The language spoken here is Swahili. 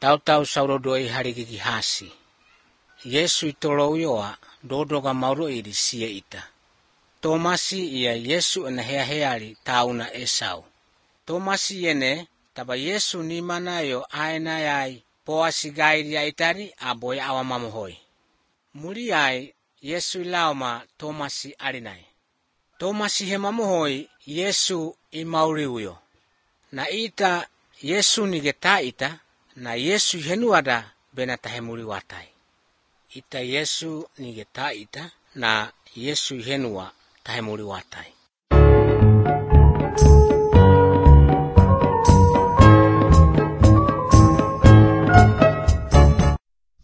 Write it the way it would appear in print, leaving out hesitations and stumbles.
Tau saurodoi harigigi hasi. Yesu itolo uyoa dodoga mauro iri sie ita. Tomasi ia Yesu ena heali tauna Esau. Tomasi yene taba Yesu ni manayo aina yai poasi gairi ya itari aboy awamamuhoi. Muri ai Yesu ilaoma Tomasi alinai. Tomasi hemamuhoi Yesu imauri uyo. Na ita Yesu nigeta ita na Yesu henuada benata hemuri watai. Ita Yesu nigeta ita na Yesu henua tahemuri watai.